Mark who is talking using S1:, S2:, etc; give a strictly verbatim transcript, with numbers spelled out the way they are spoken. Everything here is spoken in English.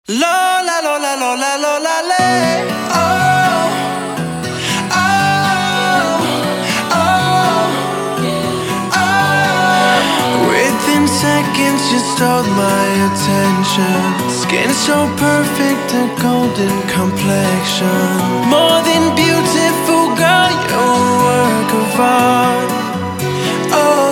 S1: La la la la la la la la la. Oh, oh, oh, oh. Within seconds you stole my attention. Skin so perfect, a golden complexion. More than beautiful, girl, you're a work of art. Oh.